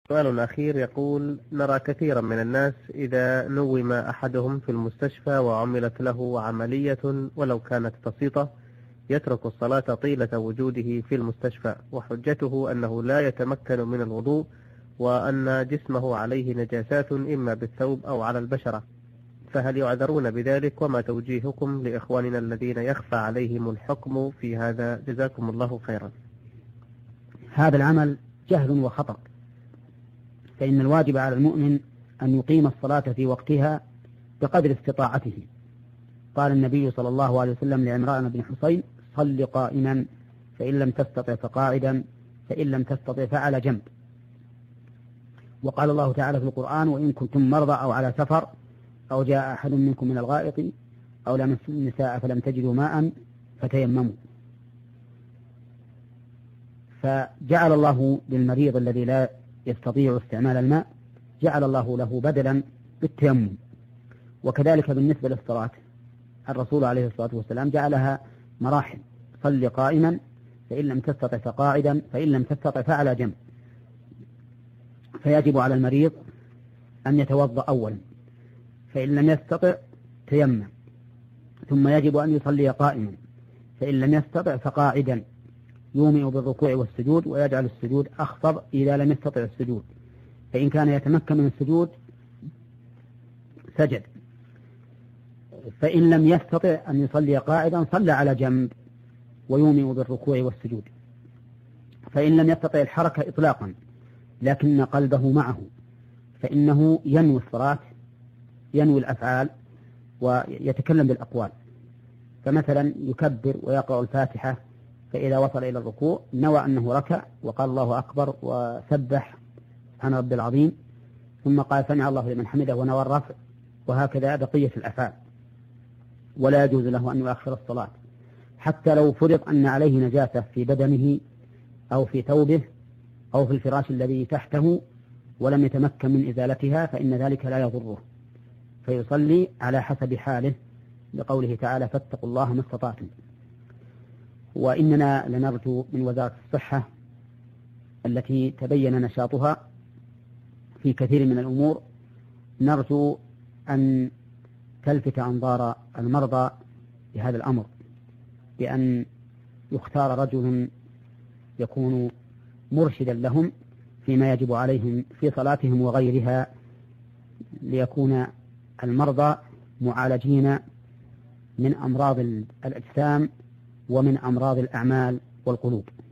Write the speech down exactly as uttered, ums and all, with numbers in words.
سؤال أخير يقول: نرى كثيرا من الناس إذا نوم أحدهم في المستشفى وعملت له عملية ولو كانت بسيطة يترك الصلاة طيلة وجوده في المستشفى، وحجته أنه لا يتمكن من الوضوء وأن جسمه عليه نجاسات إما بالثوب أو على البشرة، فهل يعذرون بذلك؟ وما توجيهكم لإخواننا الذين يخفى عليهم الحكم في هذا؟ جزاكم الله خيرا. هذا العمل جهل وخطأ، فإن الواجب على المؤمن أن يقيم الصلاة في وقتها بقدر استطاعته. قال النبي صلى الله عليه وسلم لعمران بن حسين: صل قائما، فإن لم تستطع فقاعدا، فإن لم تستطع فعلى جنب. وقال الله تعالى في القرآن: وإن كنتم مرضى أو على سفر أو جاء أحد منكم من الغائط أو لمستم النساء فلم تجدوا ماء فتيمموا. فجعل الله للمريض الذي لا يستطيع استعمال الماء جعل الله له بدلا بالتيمم. وكذلك بالنسبة للصلاة، الرسول عليه الصلاة والسلام جعلها مراحل: صل قائما، فإن لم تستطع فقاعدا، فإن لم تستطع فعلى جنب. فيجب على المريض أن يتوضأ أولا، فإن لم يستطع تيمم، ثم يجب أن يصلي قائما، فإن لم يستطع فقاعدا، يومئ بالركوع والسجود ويجعل السجود أخفض إذا لم يستطع السجود، فإن كان يتمكن من السجود سجد، فإن لم يستطع أن يصلي قاعدا صلى على جنب ويومئ بالركوع والسجود. فإن لم يستطع الحركة إطلاقا لكن قلبه معه فإنه ينوي الصلاة، ينوي الأفعال ويتكلم بالأقوال. فمثلا يكبر ويقرأ الفاتحة، فإذا وصل إلى الركوع نوى أنه ركع وقال الله أكبر وسبح سبحان ربي العظيم، ثم قال سمع الله لمن حمده ونوى الرفع، وهكذا بقية الأفعال. ولا يجوز له أن يؤخر الصلاة حتى لو فرض أن عليه نجاسة في بدنه أو في ثوبه أو في الفراش الذي تحته ولم يتمكن من إزالتها، فإن ذلك لا يضره، فيصلي على حسب حاله، لقوله تعالى: فاتقوا الله ما استطعتم. وإننا لنرجو من وزارة الصحة التي تبين نشاطها في كثير من الأمور، نرجو أن تلفت أنظار المرضى بهذا الأمر، بأن يختار رجل يكون مرشدا لهم فيما يجب عليهم في صلاتهم وغيرها، ليكون المرضى معالجين من أمراض الأجسام ومن أمراض الأعمال والقلوب.